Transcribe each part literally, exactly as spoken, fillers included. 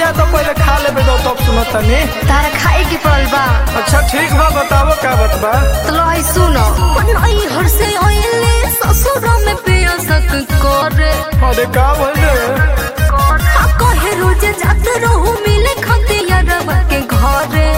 जाए तो पहले खा लेबे दो तब सुनत तनी। तारा खाए के पड़ल बा। अच्छा ठीक बा, बताओ का बात बा। तो लो आई सुनो। बनई हर से ओइले ससुर में पिया सक करे। अरे का बोले आ कहे रोज जात रहू मिले खाते यारवा के घरे।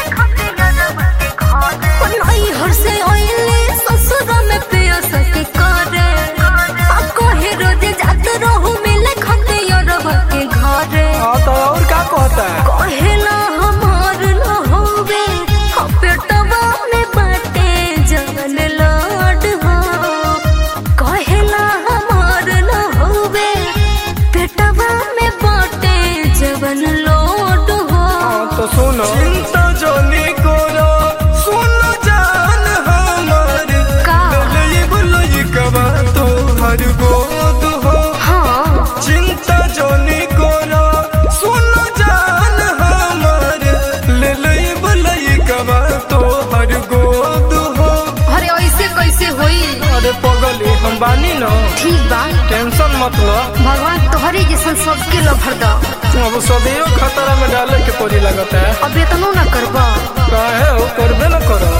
बनई हर से ओइले ससुर में पिया सक करे। आ कहे रोज जात रहू मिले खाते यारवा के घरे। हां तो और का कहता है? कहेला हमार न होवे हम पेटवा में बाटे जवन लाड हो। कहेला हमार न होवे पेटवा में बाटे जवन लोड हो। हां तो सुनो, चिंता जोनी करो सुनो जान हमार का ले बुलई कबा तो हर गोद हो। हाँ चिंता जोनी करो सुनो जान हमार ले लई बुलई कबा तो हर गोद हो। अरे ऐसे कैसे होई? अरे पगली हम बानी न, ठीक बा, टेंशन मत लो। भगवान तोहरे जैसन सबके लो भर दो। अब सदियों खतरा में डाले के पड़ी लगता है। अब इतना ना करबा। काहे हो, करबे न करो।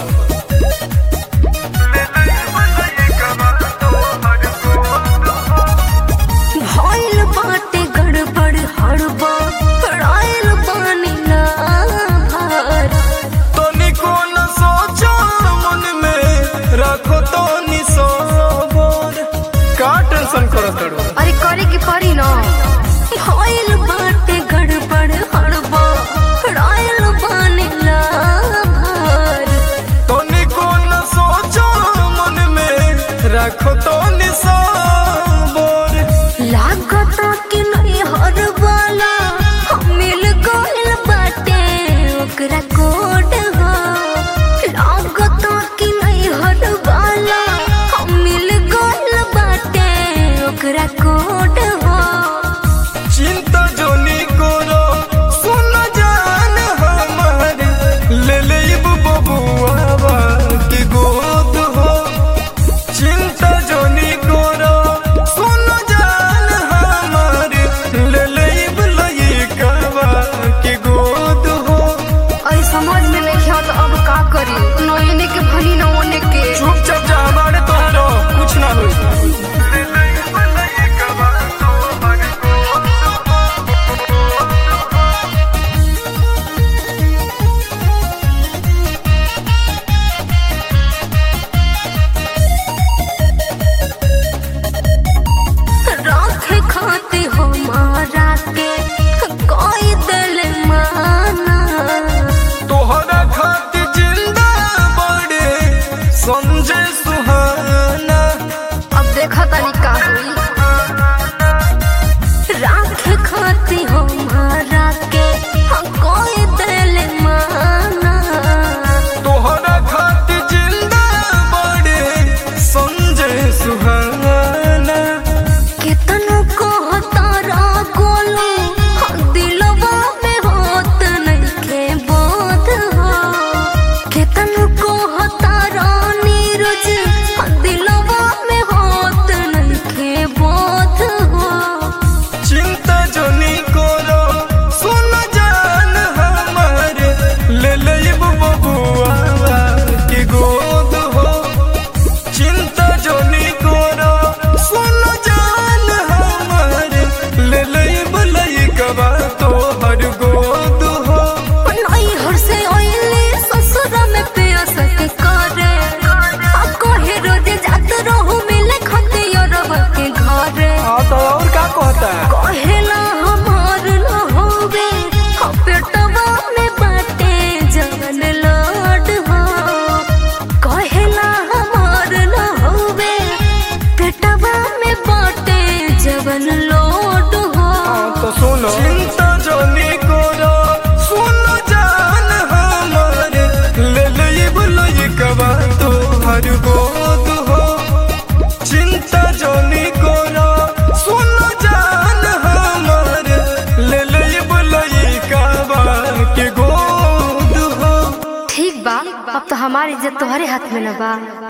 भइल बाटे गड़बड़ हड़बा पड़ाइल बानी ना भार। तनिको न सोचो मन में रखो तो निसोबर। का टेंशन करत हो? अरे करे की पड़ी ना। भइल बाटे गड़बड़ हड़बा पड़ाइल बानी ना भार। तनिको न सोचो मन में रखो तो निसोबर। लागता कि नहीं हर वाला हम मिल गइल बाटे ओकरा कोड हो। लागता कि नहीं हर वाला हम मिल गइल बाटे ओकरा कोड हो। चिंता जोनी करो सुनो जान हमार ले लेब बबुआ की गोद हो। चिंता जोनी करो सुनो जान हमार ले लेब लइकवा की गोद हो। अरे समझ में नहीं आता अब का करी? न एने के भनी न ओने के। चुपचाप जा, हमारे तोहरो कुछ ना होई। राखे खाते हमारा के कोई दिल माना। तोहरा खातिर जिंदा बड़े समझे सुहाना। अब देखा तनी का हुई। राखे खाते हमारा के कोई दिल माना। तोहरा खातिर जिंदा बड़े समझे सुहाना। कितनो को तारा गोलू दिलवा में होत नइखे बोध हो। कितनो को तारा नीरज दिलवा में होत नइखे बोध हो। चिंता जोनी करो सुनो जान हमार ले लेब बबुआ की गोद हो। चिंता जोनी करो सुनो जान हमार ले लेब लइकवा तो हर गोद हो। बनई हर से ओइले ससुर में पिया सक करे। आ कहे रोज जात रहू मिले खाते यारवा के घरे। हाँ तो और का कहता है? कहेला हमार न होवे हम पेटवा में बाटे जवन लाड हो। कहेला हमार न होवे पेटवा में बाटे जवन लोड हो। हाँ तो सुनो, चिंता जोनी करो सुनो जान हमार ले लेब लइकवा तो हर गोद हो। चिंता जोनी करो सुनो जान हमार ले लेब लइकवा के गोद हो। ठीक बा, अब तो हमारी इज्जत तुम्हारे हाथ में न बा।